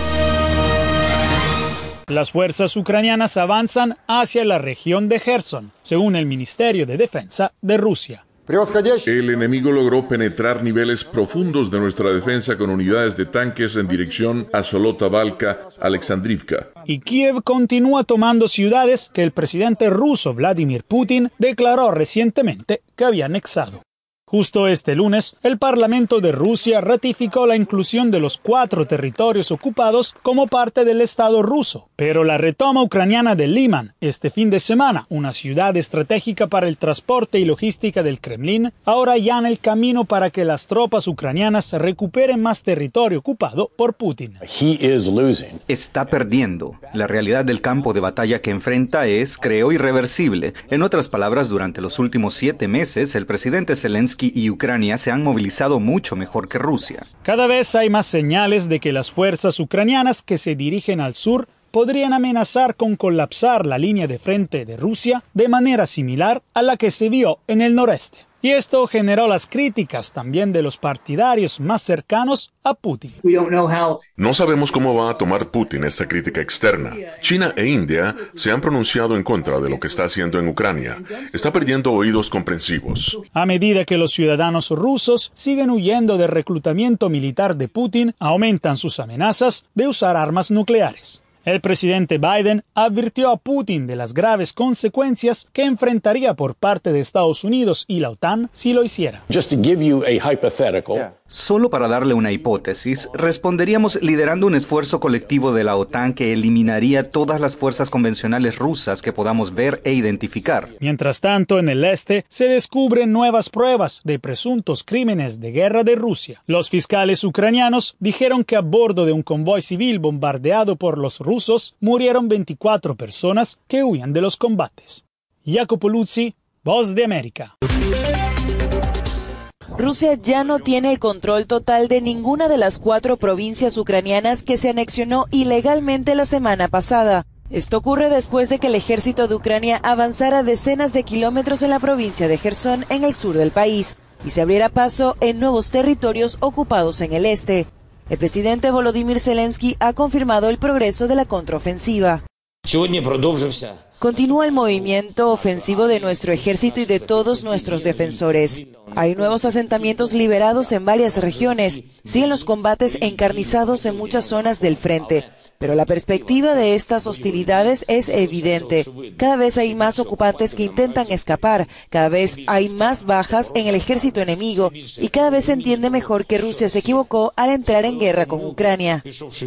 Las fuerzas ucranianas avanzan hacia la región de Kherson, según el Ministerio de Defensa de Rusia. El enemigo logró penetrar niveles profundos de nuestra defensa con unidades de tanques en dirección a Solotavalka, Alexandrivka. Y Kiev continúa tomando ciudades que el presidente ruso Vladimir Putin declaró recientemente que había anexado. Justo este lunes, el Parlamento de Rusia ratificó la inclusión de los 4 territorios ocupados como parte del Estado ruso. Pero la retoma ucraniana de Liman, este fin de semana, una ciudad estratégica para el transporte y logística del Kremlin, ahora allana el camino para que las tropas ucranianas recuperen más territorio ocupado por Putin. Está perdiendo. La realidad del campo de batalla que enfrenta es, creo, irreversible. En otras palabras, durante los últimos 7 meses, el presidente Zelensky y Ucrania se han movilizado mucho mejor que Rusia. Cada vez hay más señales de que las fuerzas ucranianas que se dirigen al sur podrían amenazar con colapsar la línea de frente de Rusia de manera similar a la que se vio en el noreste. Y esto generó las críticas también de los partidarios más cercanos a Putin. No sabemos cómo va a tomar Putin esta crítica externa. China e India se han pronunciado en contra de lo que está haciendo en Ucrania. Está perdiendo oídos comprensivos. A medida que los ciudadanos rusos siguen huyendo del reclutamiento militar de Putin, aumentan sus amenazas de usar armas nucleares. El presidente Biden advirtió a Putin de las graves consecuencias que enfrentaría por parte de Estados Unidos y la OTAN si lo hiciera. Solo para darle una hipótesis, responderíamos liderando un esfuerzo colectivo de la OTAN que eliminaría todas las fuerzas convencionales rusas que podamos ver e identificar. Mientras tanto, en el este se descubren nuevas pruebas de presuntos crímenes de guerra de Rusia. Los fiscales ucranianos dijeron que a bordo de un convoy civil bombardeado por los rusos murieron 24 personas que huían de los combates. Jacopo Luzzi, Voz de América. Rusia ya no tiene el control total de ninguna de las 4 provincias ucranianas que se anexionó ilegalmente la semana pasada. Esto ocurre después de que el ejército de Ucrania avanzara decenas de kilómetros en la provincia de Jersón, en el sur del país, y se abriera paso en nuevos territorios ocupados en el este. El presidente Volodymyr Zelensky ha confirmado el progreso de la contraofensiva. Continúa el movimiento ofensivo de nuestro ejército y de todos nuestros defensores. Hay nuevos asentamientos liberados en varias regiones. Siguen los combates encarnizados en muchas zonas del frente. Pero la perspectiva de estas hostilidades es evidente. Cada vez hay más ocupantes que intentan escapar, cada vez hay más bajas en el ejército enemigo y cada vez se entiende mejor que Rusia se equivocó al entrar en guerra con Ucrania.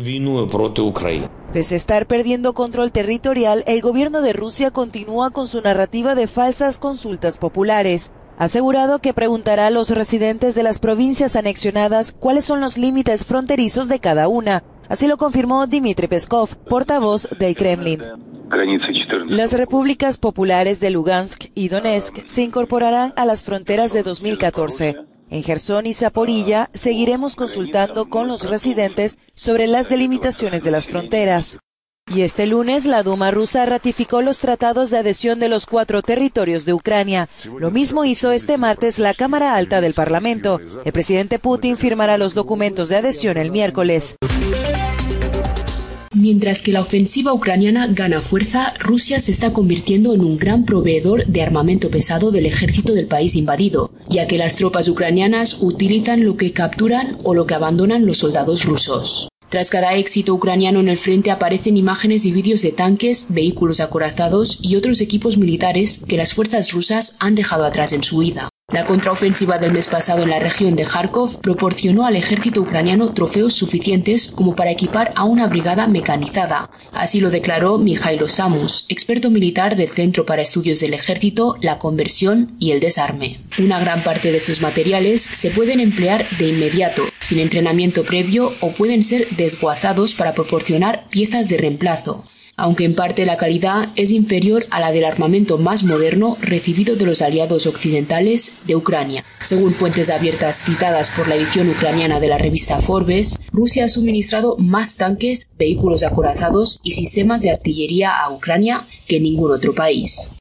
Pese a estar perdiendo control territorial, el gobierno de Rusia continúa con su narrativa de falsas consultas populares. Ha asegurado que preguntará a los residentes de las provincias anexionadas cuáles son los límites fronterizos de cada una. Así lo confirmó Dmitry Peskov, portavoz del Kremlin. Las repúblicas populares de Lugansk y Donetsk se incorporarán a las fronteras de 2014. En Jersón y Zaporilla seguiremos consultando con los residentes sobre las delimitaciones de las fronteras. Y este lunes la Duma rusa ratificó los tratados de adhesión de los 4 territorios de Ucrania. Lo mismo hizo este martes la Cámara Alta del Parlamento. El presidente Putin firmará los documentos de adhesión el miércoles. Mientras que la ofensiva ucraniana gana fuerza, Rusia se está convirtiendo en un gran proveedor de armamento pesado del ejército del país invadido, ya que las tropas ucranianas utilizan lo que capturan o lo que abandonan los soldados rusos. Tras cada éxito ucraniano en el frente aparecen imágenes y vídeos de tanques, vehículos acorazados y otros equipos militares que las fuerzas rusas han dejado atrás en su huida. La contraofensiva del mes pasado en la región de Kharkov proporcionó al ejército ucraniano trofeos suficientes como para equipar a una brigada mecanizada. Así lo declaró Mijailo Samus, experto militar del Centro para Estudios del Ejército, la Conversión y el Desarme. Una gran parte de estos materiales se pueden emplear de inmediato, sin entrenamiento previo, o pueden ser desguazados para proporcionar piezas de reemplazo, aunque en parte la calidad es inferior a la del armamento más moderno recibido de los aliados occidentales de Ucrania. Según fuentes abiertas citadas por la edición ucraniana de la revista Forbes, Rusia ha suministrado más tanques, vehículos acorazados y sistemas de artillería a Ucrania que ningún otro país.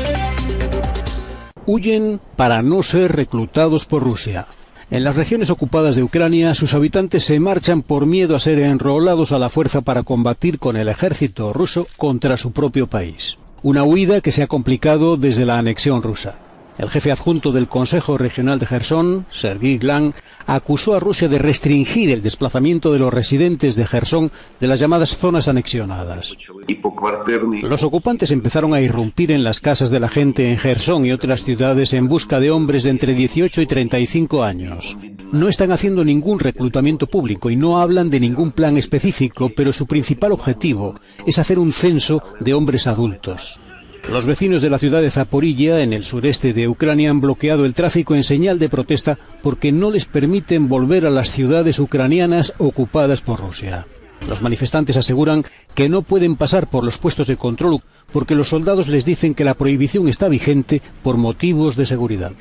Huyen para no ser reclutados por Rusia. En las regiones ocupadas de Ucrania, sus habitantes se marchan por miedo a ser enrolados a la fuerza para combatir con el ejército ruso contra su propio país. Una huida que se ha complicado desde la anexión rusa. El jefe adjunto del Consejo Regional de Jersón, Sergei Glan, acusó a Rusia de restringir el desplazamiento de los residentes de Jersón de las llamadas zonas anexionadas. Los ocupantes empezaron a irrumpir en las casas de la gente en Jersón y otras ciudades en busca de hombres de entre 18 y 35 años. No están haciendo ningún reclutamiento público y no hablan de ningún plan específico, pero su principal objetivo es hacer un censo de hombres adultos. Los vecinos de la ciudad de Zaporilla, en el sureste de Ucrania, han bloqueado el tráfico en señal de protesta porque no les permiten volver a las ciudades ucranianas ocupadas por Rusia. Los manifestantes aseguran que no pueden pasar por los puestos de control porque los soldados les dicen que la prohibición está vigente por motivos de seguridad.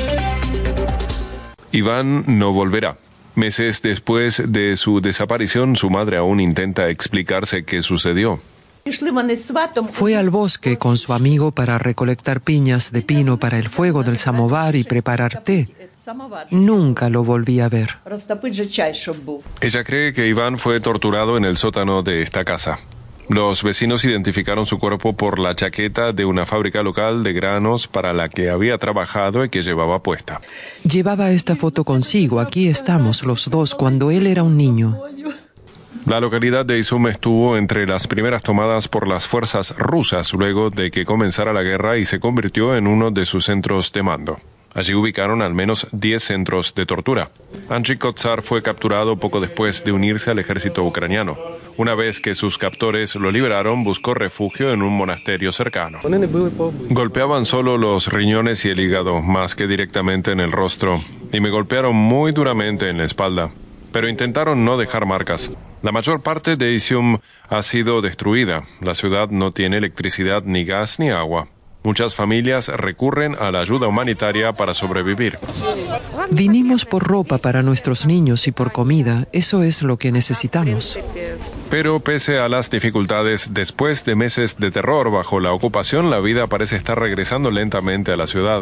Iván no volverá. Meses después de su desaparición, su madre aún intenta explicarse qué sucedió. Fue al bosque con su amigo para recolectar piñas de pino para el fuego del samovar y preparar té. Nunca lo volví a ver. Ella cree que Iván fue torturado en el sótano de esta casa. Los vecinos identificaron su cuerpo por la chaqueta de una fábrica local de granos para la que había trabajado y que llevaba puesta. Llevaba esta foto consigo. Aquí estamos los dos cuando él era un niño. La localidad de Izum estuvo entre las primeras tomadas por las fuerzas rusas luego de que comenzara la guerra y se convirtió en uno de sus centros de mando. Allí ubicaron al menos 10 centros de tortura. Andriy Kotsar fue capturado poco después de unirse al ejército ucraniano. Una vez que sus captores lo liberaron, buscó refugio en un monasterio cercano. Golpeaban solo los riñones y el hígado, más que directamente en el rostro, y me golpearon muy duramente en la espalda. Pero intentaron no dejar marcas. La mayor parte de Izium ha sido destruida. La ciudad no tiene electricidad, ni gas, ni agua. Muchas familias recurren a la ayuda humanitaria para sobrevivir. Vinimos por ropa para nuestros niños y por comida. Eso es lo que necesitamos. Pero pese a las dificultades, después de meses de terror bajo la ocupación, la vida parece estar regresando lentamente a la ciudad.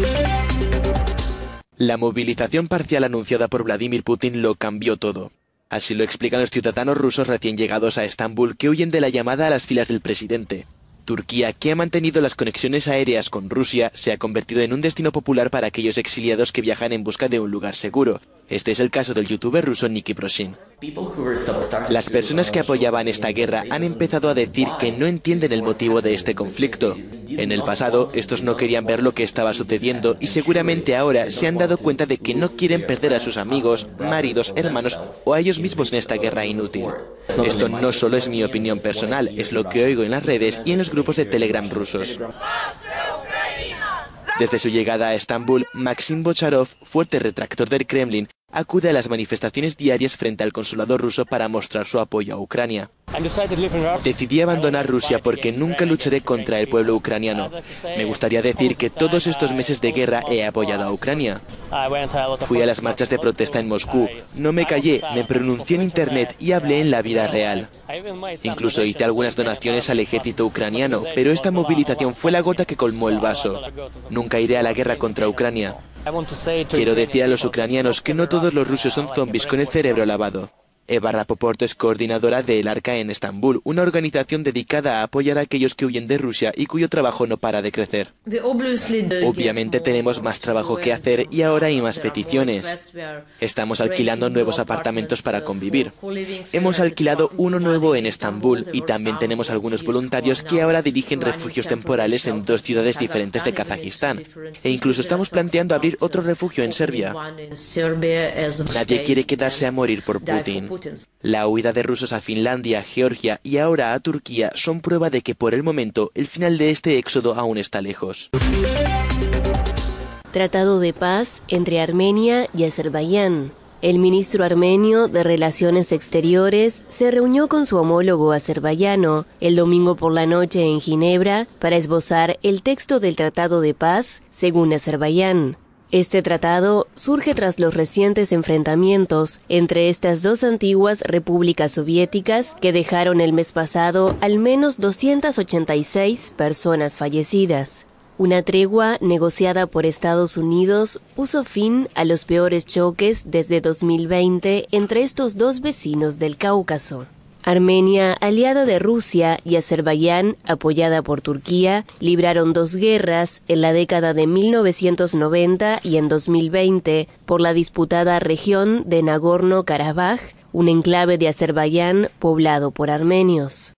La movilización parcial anunciada por Vladimir Putin lo cambió todo. Así lo explican los ciudadanos rusos recién llegados a Estambul que huyen de la llamada a las filas del presidente. Turquía, que ha mantenido las conexiones aéreas con Rusia, se ha convertido en un destino popular para aquellos exiliados que viajan en busca de un lugar seguro. Este es el caso del youtuber ruso Niki Proshin. Las personas que apoyaban esta guerra han empezado a decir que no entienden el motivo de este conflicto. En el pasado, estos no querían ver lo que estaba sucediendo y seguramente ahora se han dado cuenta de que no quieren perder a sus amigos, maridos, hermanos o a ellos mismos en esta guerra inútil. Esto no solo es mi opinión personal, es lo que oigo en las redes y en los grupos de Telegram rusos. Desde su llegada a Estambul, Maxim Bocharov, fuerte retractor del Kremlin, acude a las manifestaciones diarias frente al consulado ruso para mostrar su apoyo a Ucrania. Decidí abandonar Rusia porque nunca lucharé contra el pueblo ucraniano. Me gustaría decir que todos estos meses de guerra he apoyado a Ucrania. Fui a las marchas de protesta en Moscú, no me callé, me pronuncié en internet y hablé en la vida real. Incluso hice algunas donaciones al ejército ucraniano, pero esta movilización fue la gota que colmó el vaso. Nunca iré a la guerra contra Ucrania. Quiero decir a los ucranianos que no todos los rusos son zombies con el cerebro lavado. Eva Rapoport es coordinadora de El Arca en Estambul, una organización dedicada a apoyar a aquellos que huyen de Rusia y cuyo trabajo no para de crecer. Obviamente tenemos más trabajo que hacer y ahora hay más peticiones. Estamos alquilando nuevos apartamentos para convivir. Hemos alquilado uno nuevo en Estambul y también tenemos algunos voluntarios que ahora dirigen refugios temporales en 2 ciudades diferentes de Kazajistán. E incluso estamos planteando abrir otro refugio en Serbia. Nadie quiere quedarse a morir por Putin. La huida de rusos a Finlandia, Georgia y ahora a Turquía son prueba de que por el momento el final de este éxodo aún está lejos. Tratado de paz entre Armenia y Azerbaiyán. El ministro armenio de Relaciones Exteriores se reunió con su homólogo azerbaiyano el domingo por la noche en Ginebra para esbozar el texto del Tratado de Paz, según Azerbaiyán. Este tratado surge tras los recientes enfrentamientos entre estas 2 antiguas repúblicas soviéticas que dejaron el mes pasado al menos 286 personas fallecidas. Una tregua negociada por Estados Unidos puso fin a los peores choques desde 2020 entre estos 2 vecinos del Cáucaso. Armenia, aliada de Rusia, y Azerbaiyán, apoyada por Turquía, libraron 2 guerras en la década de 1990 y en 2020 por la disputada región de Nagorno-Karabaj, un enclave de Azerbaiyán poblado por armenios.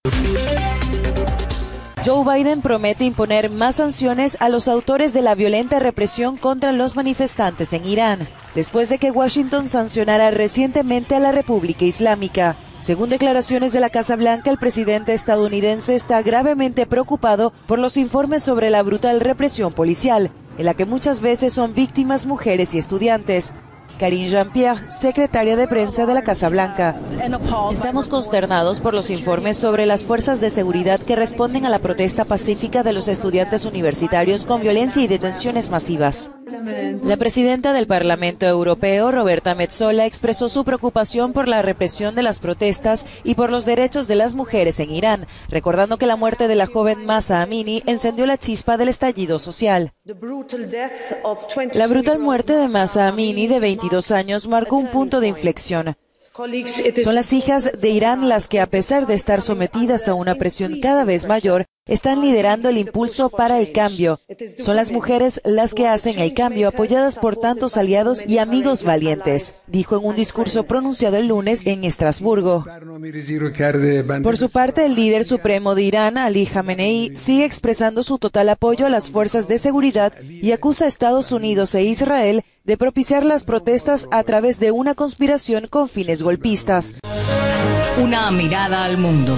Joe Biden promete imponer más sanciones a los autores de la violenta represión contra los manifestantes en Irán, después de que Washington sancionara recientemente a la República Islámica. Según declaraciones de la Casa Blanca, el presidente estadounidense está gravemente preocupado por los informes sobre la brutal represión policial, en la que muchas veces son víctimas mujeres y estudiantes. Karine Jean-Pierre, secretaria de prensa de la Casa Blanca. Estamos consternados por los informes sobre las fuerzas de seguridad que responden a la protesta pacífica de los estudiantes universitarios con violencia y detenciones masivas. La presidenta del Parlamento Europeo, Roberta Metsola, expresó su preocupación por la represión de las protestas y por los derechos de las mujeres en Irán, recordando que la muerte de la joven Mahsa Amini encendió la chispa del estallido social. La brutal muerte de Mahsa Amini, de 22 años, marcó un punto de inflexión. Son las hijas de Irán las que, a pesar de estar sometidas a una presión cada vez mayor, están liderando el impulso para el cambio. Son las mujeres las que hacen el cambio, apoyadas por tantos aliados y amigos valientes, dijo en un discurso pronunciado el lunes en Estrasburgo. Por su parte, el líder supremo de Irán, Ali Khamenei, sigue expresando su total apoyo a las fuerzas de seguridad y acusa a Estados Unidos e Israel de propiciar las protestas a través de una conspiración con fines golpistas. Una mirada al mundo.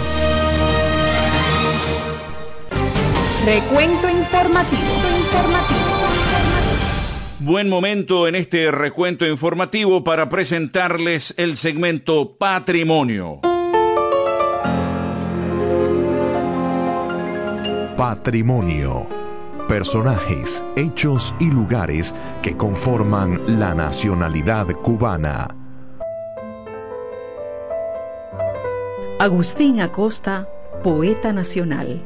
Recuento informativo. Buen momento en este recuento informativo para presentarles el segmento Patrimonio. Patrimonio. Personajes, hechos y lugares que conforman la nacionalidad cubana. Agustín Acosta, poeta nacional.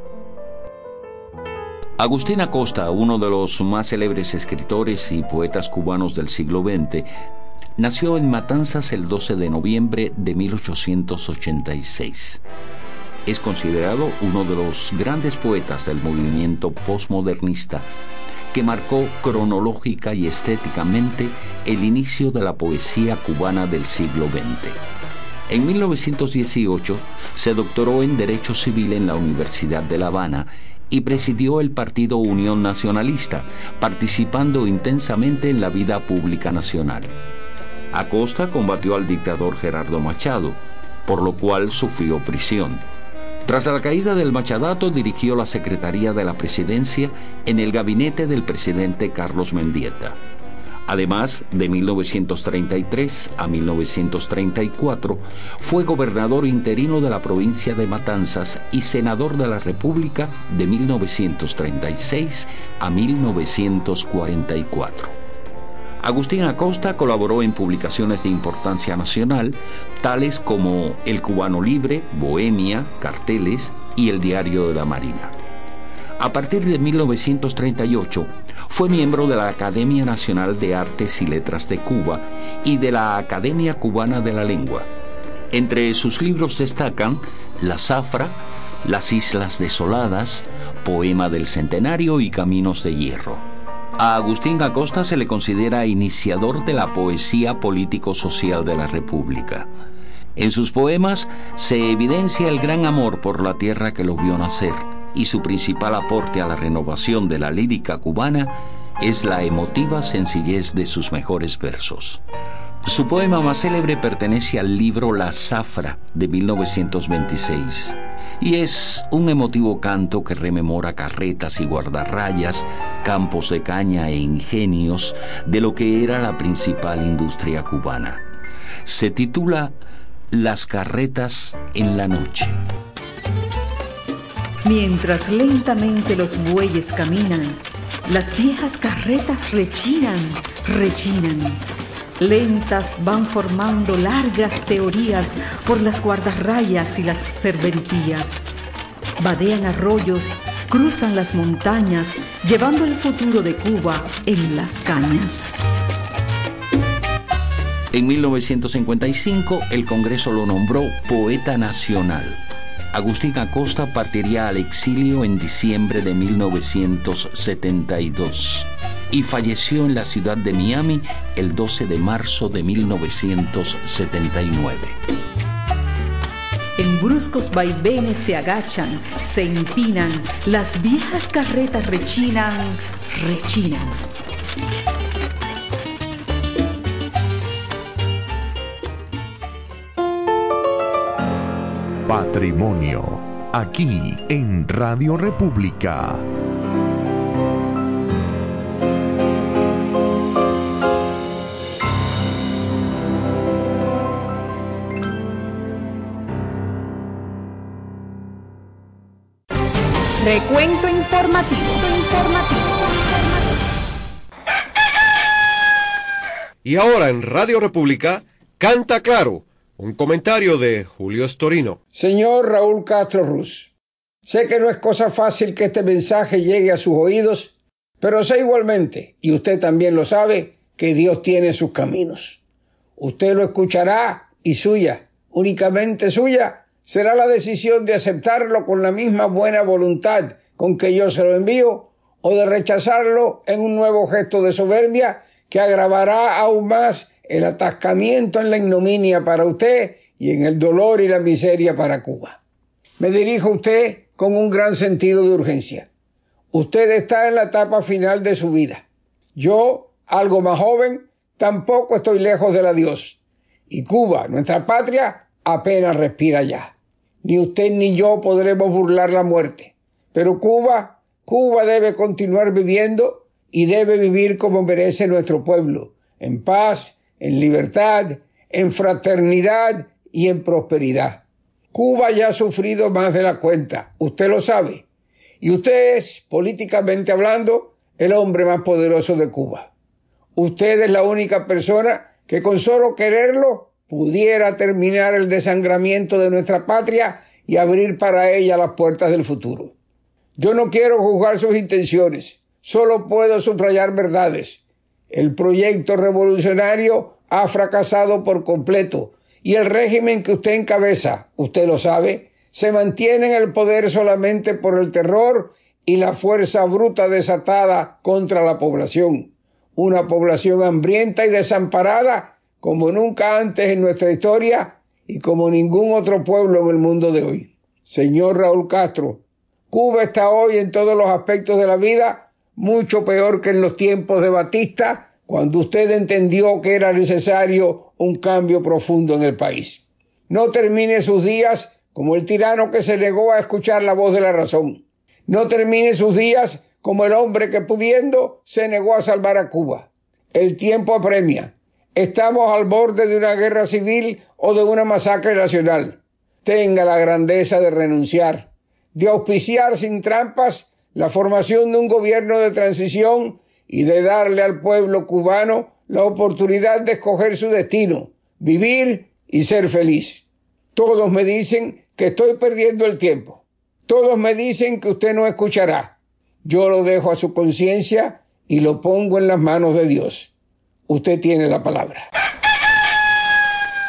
Agustín Acosta, uno de los más célebres escritores y poetas cubanos del siglo XX, nació en Matanzas el 12 de noviembre de 1886. Es considerado uno de los grandes poetas del movimiento postmodernista que marcó cronológica y estéticamente el inicio de la poesía cubana del siglo XX. En 1918 se doctoró en Derecho Civil en la Universidad de La Habana y presidió el partido Unión Nacionalista, participando intensamente en la vida pública nacional. Acosta combatió al dictador Gerardo Machado, por lo cual sufrió prisión. Tras la caída del Machadato, dirigió la Secretaría de la Presidencia en el gabinete del presidente Carlos Mendieta. Además, de 1933 a 1934, fue gobernador interino de la provincia de Matanzas y senador de la República de 1936 a 1944. Agustín Acosta colaboró en publicaciones de importancia nacional, tales como El Cubano Libre, Bohemia, Carteles y El Diario de la Marina. A partir de 1938, fue miembro de la Academia Nacional de Artes y Letras de Cuba y de la Academia Cubana de la Lengua. Entre sus libros destacan La Zafra, Las Islas Desoladas, Poema del Centenario y Caminos de Hierro. A Agustín Acosta se le considera iniciador de la poesía político-social de la República. En sus poemas se evidencia el gran amor por la tierra que lo vio nacer, y su principal aporte a la renovación de la lírica cubana es la emotiva sencillez de sus mejores versos. Su poema más célebre pertenece al libro La Zafra de 1926 y es un emotivo canto que rememora carretas y guardarrayas, campos de caña e ingenios de lo que era la principal industria cubana. Se titula Las carretas en la noche. Mientras lentamente los bueyes caminan, las viejas carretas rechinan, rechinan. Lentas van formando largas teorías por las guardarrayas y las serventías. Vadean arroyos, cruzan las montañas, llevando el futuro de Cuba en las cañas. En 1955, el Congreso lo nombró Poeta Nacional. Agustín Acosta partiría al exilio en diciembre de 1972 y falleció en la ciudad de Miami el 12 de marzo de 1979. En bruscos vaivenes se agachan, se empinan, las viejas carretas rechinan, rechinan. Patrimonio, aquí en Radio República. Recuento informativo. Y ahora en Radio República, Canta Claro. Un comentario de Julio Storino. Señor Raúl Castro Ruz, sé que no es cosa fácil que este mensaje llegue a sus oídos, pero sé igualmente, y usted también lo sabe, que Dios tiene sus caminos. Usted lo escuchará y suya, únicamente suya, será la decisión de aceptarlo con la misma buena voluntad con que yo se lo envío, o de rechazarlo en un nuevo gesto de soberbia que agravará aún más el atascamiento en la ignominia para usted y en el dolor y la miseria para Cuba. Me dirijo a usted con un gran sentido de urgencia. Usted está en la etapa final de su vida. Yo, algo más joven, tampoco estoy lejos del adiós. Y Cuba, nuestra patria, apenas respira ya. Ni usted ni yo podremos burlar la muerte. Pero Cuba debe continuar viviendo y debe vivir como merece nuestro pueblo, en paz, en libertad, en fraternidad y en prosperidad. Cuba ya ha sufrido más de la cuenta, usted lo sabe, y usted es, políticamente hablando, el hombre más poderoso de Cuba. Usted es la única persona que con solo quererlo pudiera terminar el desangramiento de nuestra patria y abrir para ella las puertas del futuro. Yo no quiero juzgar sus intenciones, solo puedo subrayar verdades. El proyecto revolucionario ha fracasado por completo y el régimen que usted encabeza, usted lo sabe, se mantiene en el poder solamente por el terror y la fuerza bruta desatada contra la población. Una población hambrienta y desamparada como nunca antes en nuestra historia y como ningún otro pueblo en el mundo de hoy. Señor Raúl Castro, Cuba está hoy en todos los aspectos de la vida mucho peor que en los tiempos de Batista, cuando usted entendió que era necesario un cambio profundo en el país. No termine sus días como el tirano que se negó a escuchar la voz de la razón. No termine sus días como el hombre que pudiendo se negó a salvar a Cuba. El tiempo apremia. Estamos al borde de una guerra civil o de una masacre nacional. Tenga la grandeza de renunciar, de auspiciar sin trampas la formación de un gobierno de transición y de darle al pueblo cubano la oportunidad de escoger su destino, vivir y ser feliz. Todos me dicen que estoy perdiendo el tiempo. Todos me dicen que usted no escuchará. Yo lo dejo a su conciencia y lo pongo en las manos de Dios. Usted tiene la palabra.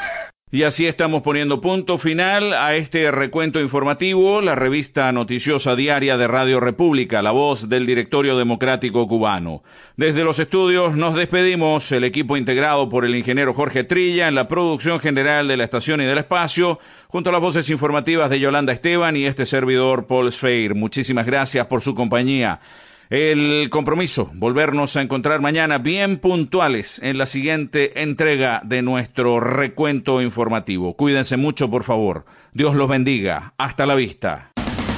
Y así estamos poniendo punto final a este recuento informativo, la revista noticiosa diaria de Radio República, la voz del Directorio Democrático Cubano. Desde los estudios nos despedimos, el equipo integrado por el ingeniero Jorge Trilla en la producción general de la estación y del espacio, junto a las voces informativas de Yolanda Esteban y este servidor Paul Sfeir. Muchísimas gracias por su compañía. El compromiso, volvernos a encontrar mañana bien puntuales en la siguiente entrega de nuestro recuento informativo. Cuídense mucho, por favor. Dios los bendiga. Hasta la vista.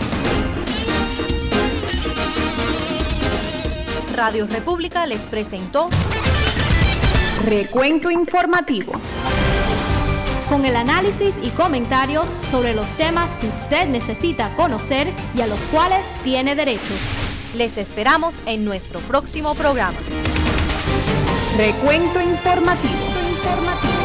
Radio República les presentó Recuento Informativo, con el análisis y comentarios sobre los temas que usted necesita conocer y a los cuales tiene derecho. Les esperamos en nuestro próximo programa. Recuento Informativo.